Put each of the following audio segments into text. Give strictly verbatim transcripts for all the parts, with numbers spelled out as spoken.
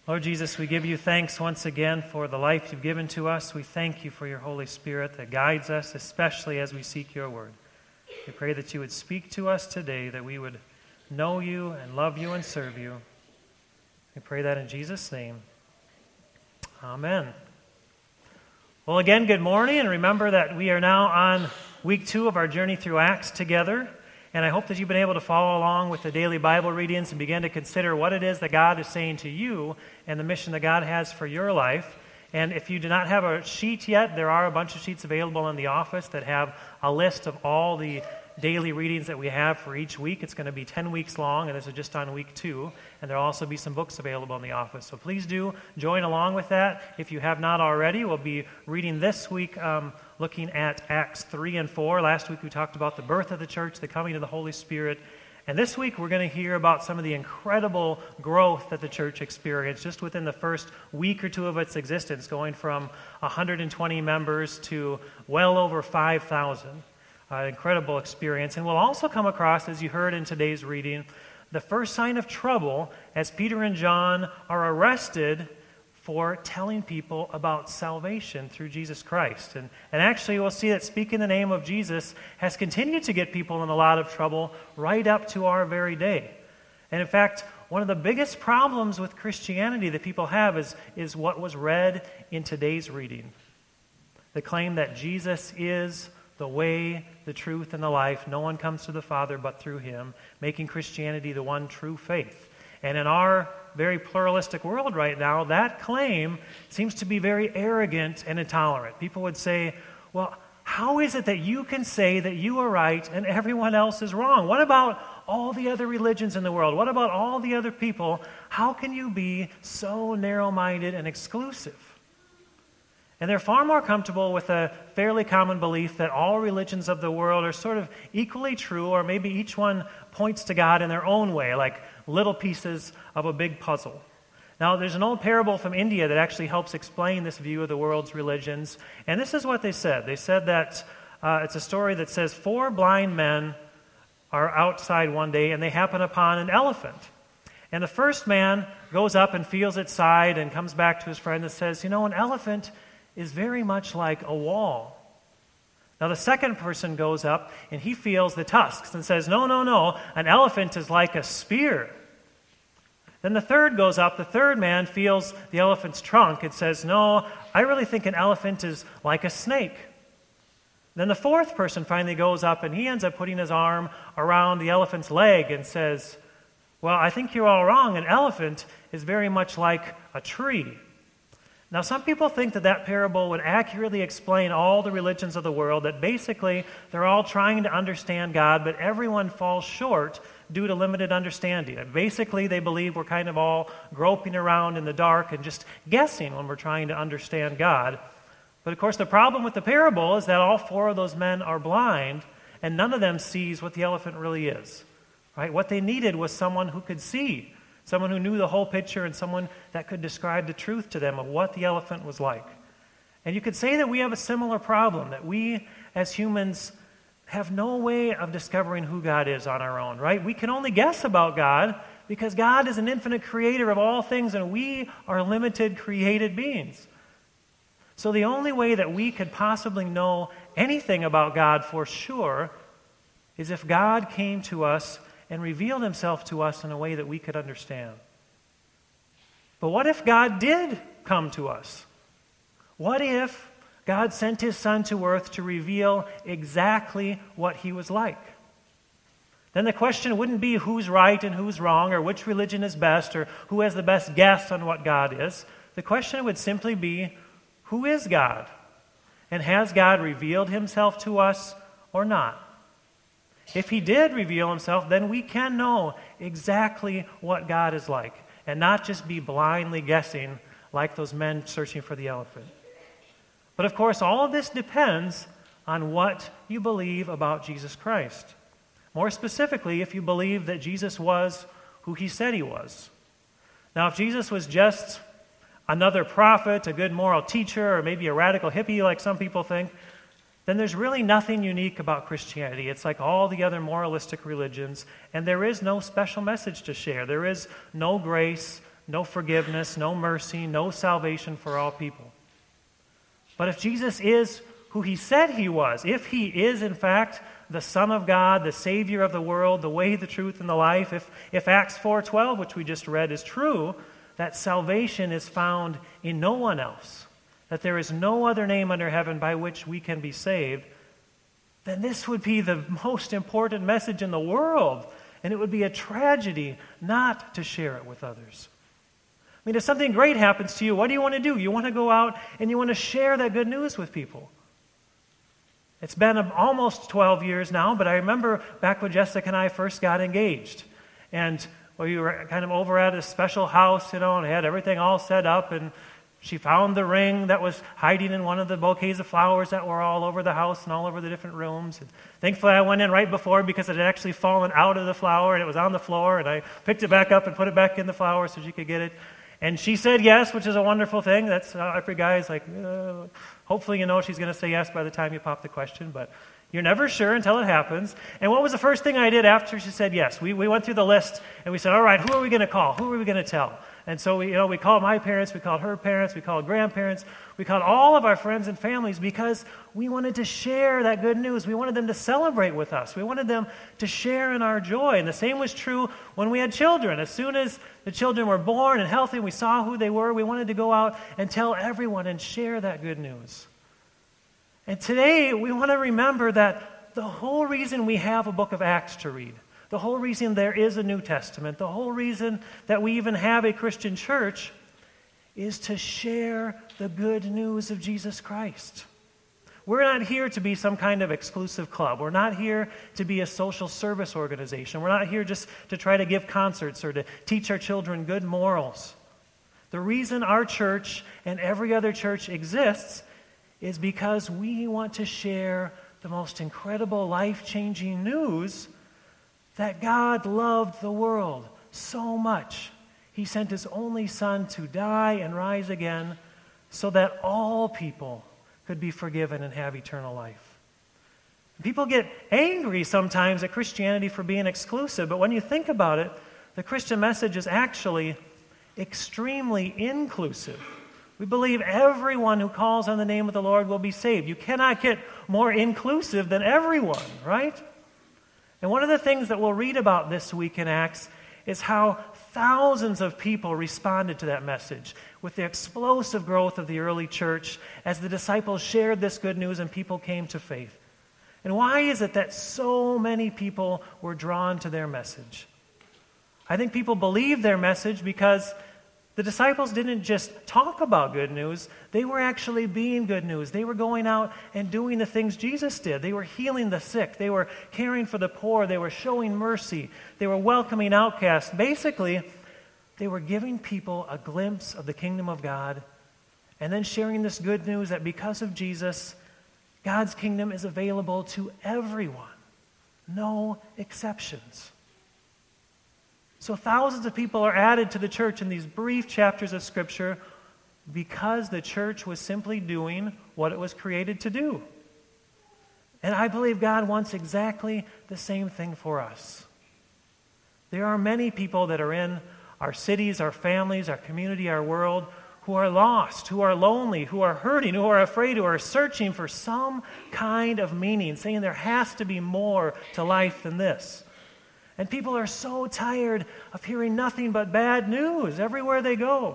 Lord Jesus, we give you thanks once again for the life you've given to us. We thank you for your Holy Spirit that guides us, especially as we seek your word. We pray that you would speak to us today, that we would know you and love you and serve you. We pray that in Jesus' name. Amen. Well, again, good morning, and remember that we are now on week two of our journey through Acts together. And I hope that you've been able to follow along with the daily Bible readings and begin to consider what it is that God is saying to you and the mission that God has for your life. And if you do not have a sheet yet, there are a bunch of sheets available in the office that have a list of all the daily readings that we have for each week. It's going to be ten weeks long, and this is just on week two. And there will also be some books available in the office. So please do join along with that. If you have not already, we'll be reading this week um, looking at Acts three and four. Last week we talked about the birth of the church, the coming of the Holy Spirit. And this week we're going to hear about some of the incredible growth that the church experienced just within the first week or two of its existence, going from one hundred twenty members to well over five thousand. Uh, incredible experience. And we'll also come across, as you heard in today's reading, the first sign of trouble as Peter and John are arrested for telling people about salvation through Jesus Christ. And, and actually, we'll see that speaking the name of Jesus has continued to get people in a lot of trouble right up to our very day. And in fact, one of the biggest problems with Christianity that people have is, is what was read in today's reading. The claim that Jesus is the way, the truth, and the life. No one comes to the Father but through him, making Christianity the one true faith. And in our very pluralistic world right now, that claim seems to be very arrogant and intolerant. People would say, well, how is it that you can say that you are right and everyone else is wrong? What about all the other religions in the world? What about all the other people? How can you be so narrow-minded and exclusive? And they're far more comfortable with a fairly common belief that all religions of the world are sort of equally true, or maybe each one points to God in their own way, like little pieces of a big puzzle. Now, there's an old parable from India that actually helps explain this view of the world's religions. And this is what they said. They said that uh, it's a story that says four blind men are outside one day, and they happen upon an elephant. And the first man goes up and feels its side and comes back to his friend and says, you know, an elephant is very much like a wall. Now the second person goes up and he feels the tusks and says, no, no, no, an elephant is like a spear. Then the third goes up, the third man feels the elephant's trunk and says, no, I really think an elephant is like a snake. Then the fourth person finally goes up and he ends up putting his arm around the elephant's leg and says, well, I think you're all wrong, an elephant is very much like a tree. Now, some people think that that parable would accurately explain all the religions of the world, that basically they're all trying to understand God, but everyone falls short due to limited understanding. And basically, they believe we're kind of all groping around in the dark and just guessing when we're trying to understand God. But of course, the problem with the parable is that all four of those men are blind, and none of them sees what the elephant really is. Right? What they needed was someone who could see, someone who knew the whole picture, and someone that could describe the truth to them of what the elephant was like. And you could say that we have a similar problem, that we as humans have no way of discovering who God is on our own, right? We can only guess about God because God is an infinite creator of all things, and we are limited created beings. So the only way that we could possibly know anything about God for sure is if God came to us and revealed himself to us in a way that we could understand. But what if God did come to us? What if God sent his Son to earth to reveal exactly what he was like? Then the question wouldn't be who's right and who's wrong, or which religion is best, or who has the best guess on what God is. The question would simply be, who is God? And has God revealed himself to us or not? If he did reveal himself, then we can know exactly what God is like, and not just be blindly guessing like those men searching for the elephant. But of course, all of this depends on what you believe about Jesus Christ. More specifically, if you believe that Jesus was who he said he was. Now, if Jesus was just another prophet, a good moral teacher, or maybe a radical hippie like some people think, then there's really nothing unique about Christianity. It's like all the other moralistic religions, and there is no special message to share. There is no grace, no forgiveness, no mercy, no salvation for all people. But if Jesus is who he said he was, if he is in fact the Son of God, the Savior of the world, the way, the truth, and the life, if, if Acts four twelve, which we just read, is true, that salvation is found in no one else, that there is no other name under heaven by which we can be saved, then this would be the most important message in the world, and it would be a tragedy not to share it with others. I mean, if something great happens to you, what do you want to do? You want to go out and you want to share that good news with people. It's been almost twelve years now, but I remember back when Jessica and I first got engaged. And we were kind of over at a special house, you know, and had everything all set up. And she found the ring that was hiding in one of the bouquets of flowers that were all over the house and all over the different rooms. And thankfully, I went in right before because it had actually fallen out of the flower and it was on the floor. And I picked it back up and put it back in the flower so she could get it. And she said yes, which is a wonderful thing. That's uh, every guy's like, uh, hopefully you know she's going to say yes by the time you pop the question, but you're never sure until it happens. And what was the first thing I did after she said yes? We we went through the list and we said, all right, who are we going to call? Who are we going to tell? And so we, you know, we called my parents, we called her parents, we called grandparents, we called all of our friends and families because we wanted to share that good news. We wanted them to celebrate with us. We wanted them to share in our joy. And the same was true when we had children. As soon as the children were born and healthy and we saw who they were, we wanted to go out and tell everyone and share that good news. And today we want to remember that the whole reason we have a book of Acts to read, the whole reason there is a New Testament, the whole reason that we even have a Christian church is to share the good news of Jesus Christ. We're not here to be some kind of exclusive club. We're not here to be a social service organization. We're not here just to try to give concerts or to teach our children good morals. The reason our church and every other church exists is because we want to share the most incredible, life-changing news that God loved the world so much. He sent his only Son to die and rise again so that all people could be forgiven and have eternal life. People get angry sometimes at Christianity for being exclusive, but when you think about it, the Christian message is actually extremely inclusive. We believe everyone who calls on the name of the Lord will be saved. You cannot get more inclusive than everyone, right? And one of the things that we'll read about this week in Acts is how thousands of people responded to that message with the explosive growth of the early church as the disciples shared this good news and people came to faith. And why is it that so many people were drawn to their message? I think people believed their message because the disciples didn't just talk about good news, they were actually being good news. They were going out and doing the things Jesus did. They were healing the sick. They were caring for the poor. They were showing mercy. They were welcoming outcasts. Basically, they were giving people a glimpse of the kingdom of God and then sharing this good news that because of Jesus, God's kingdom is available to everyone, no exceptions. So thousands of people are added to the church in these brief chapters of Scripture because the church was simply doing what it was created to do. And I believe God wants exactly the same thing for us. There are many people that are in our cities, our families, our community, our world, who are lost, who are lonely, who are hurting, who are afraid, who are searching for some kind of meaning, saying there has to be more to life than this. And people are so tired of hearing nothing but bad news everywhere they go.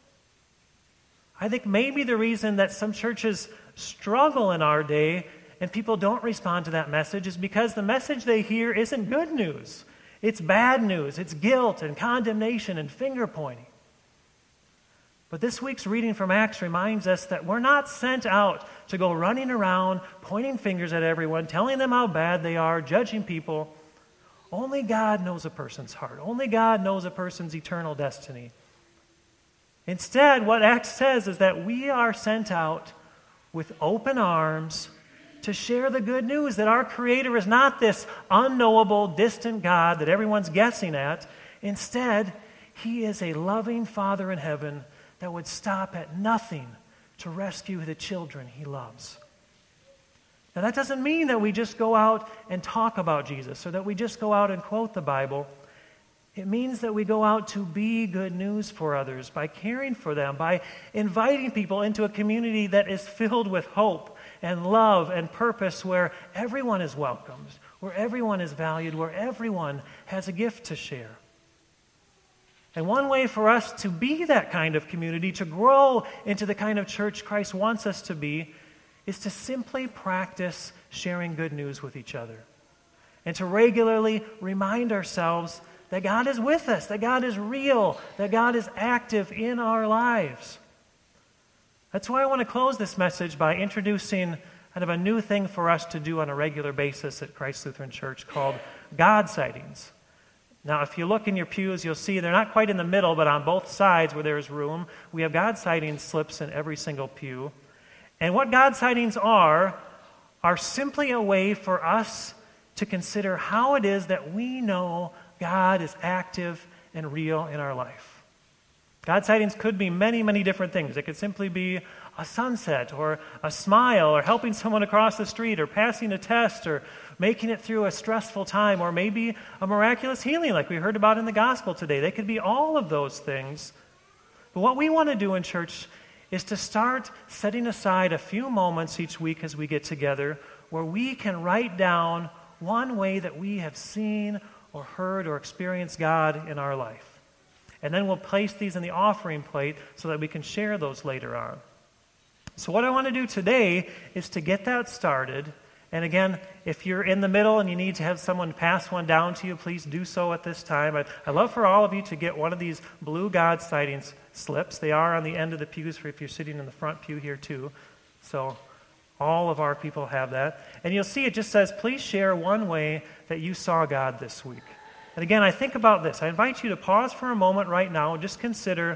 I think maybe the reason that some churches struggle in our day and people don't respond to that message is because the message they hear isn't good news. It's bad news. It's guilt and condemnation and finger pointing. But this week's reading from Acts reminds us that we're not sent out to go running around, pointing fingers at everyone, telling them how bad they are, judging people. Only God knows a person's heart. Only God knows a person's eternal destiny. Instead, what Acts says is that we are sent out with open arms to share the good news that our Creator is not this unknowable, distant God that everyone's guessing at. Instead, He is a loving Father in heaven that would stop at nothing to rescue the children He loves. Now, that doesn't mean that we just go out and talk about Jesus or that we just go out and quote the Bible. It means that we go out to be good news for others by caring for them, by inviting people into a community that is filled with hope and love and purpose, where everyone is welcomed, where everyone is valued, where everyone has a gift to share. And one way for us to be that kind of community, to grow into the kind of church Christ wants us to be, is to simply practice sharing good news with each other. And to regularly remind ourselves that God is with us, that God is real, that God is active in our lives. That's why I want to close this message by introducing kind of a new thing for us to do on a regular basis at Christ Lutheran Church called God sightings. Now, if you look in your pews, you'll see they're not quite in the middle, but on both sides where there's room, we have God sightings slips in every single pew. And what God sightings are, are simply a way for us to consider how it is that we know God is active and real in our life. God sightings could be many, many different things. It could simply be a sunset or a smile or helping someone across the street or passing a test or making it through a stressful time or maybe a miraculous healing like we heard about in the gospel today. They could be all of those things. But what we want to do in church is to start setting aside a few moments each week as we get together where we can write down one way that we have seen or heard or experienced God in our life. And then we'll place these in the offering plate so that we can share those later on. So what I want to do today is to get that started. And again, if you're in the middle and you need to have someone pass one down to you, please do so at this time. I'd, I'd love for all of you to get one of these blue God sightings slips. They are on the end of the pews for if you're sitting in the front pew here too. So all of our people have that. And you'll see it just says, please share one way that you saw God this week. And again, I think about this. I invite you to pause for a moment right now and just consider,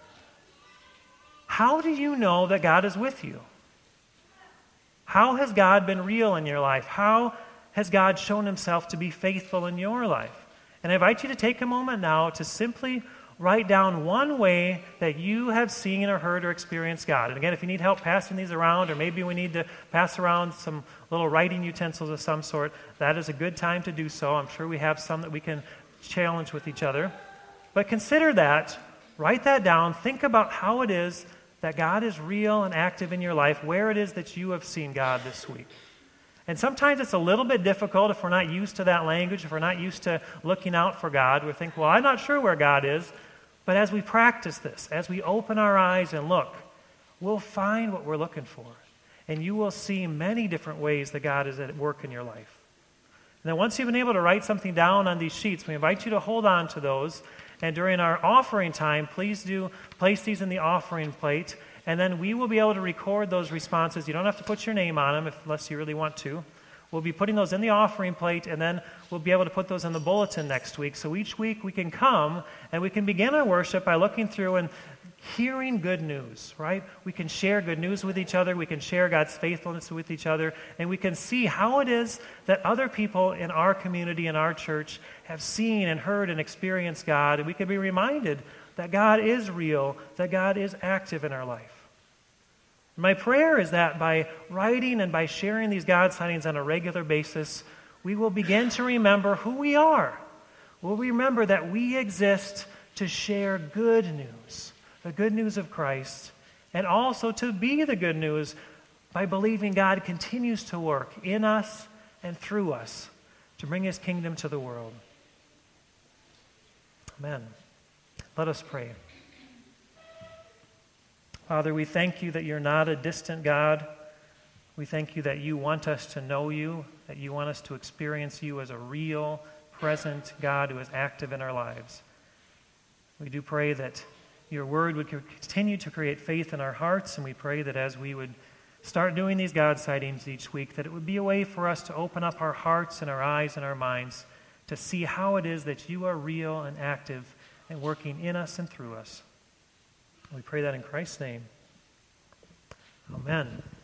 how do you know that God is with you? How has God been real in your life? How has God shown himself to be faithful in your life? And I invite you to take a moment now to simply write down one way that you have seen or heard or experienced God. And again, if you need help passing these around, or maybe we need to pass around some little writing utensils of some sort, that is a good time to do so. I'm sure we have some that we can challenge with each other. But consider that, write that down, think about how it is that God is real and active in your life, where it is that you have seen God this week. And sometimes it's a little bit difficult if we're not used to that language, if we're not used to looking out for God. We think, well, I'm not sure where God is. But as we practice this, as we open our eyes and look, we'll find what we're looking for. And you will see many different ways that God is at work in your life. And then once you've been able to write something down on these sheets, we invite you to hold on to those. And during our offering time, please do place these in the offering plate. And then we will be able to record those responses. You don't have to put your name on them if, unless you really want to. We'll be putting those in the offering plate, and then we'll be able to put those in the bulletin next week. So each week we can come and we can begin our worship by looking through and hearing good news, right? We can share good news with each other. We can share God's faithfulness with each other. And we can see how it is that other people in our community, in our church, have seen and heard and experienced God. And we can be reminded that God is real, that God is active in our life. My prayer is that by writing and by sharing these God sightings on a regular basis, we will begin to remember who we are. We'll remember that we exist to share good news, the good news of Christ, and also to be the good news by believing God continues to work in us and through us to bring his kingdom to the world. Amen. Let us pray. Father, we thank you that you're not a distant God. We thank you that you want us to know you, that you want us to experience you as a real, present God who is active in our lives. We do pray that your word would continue to create faith in our hearts, and we pray that as we would start doing these God sightings each week, that it would be a way for us to open up our hearts and our eyes and our minds to see how it is that you are real and active and working in us and through us. We pray that in Christ's name. Amen.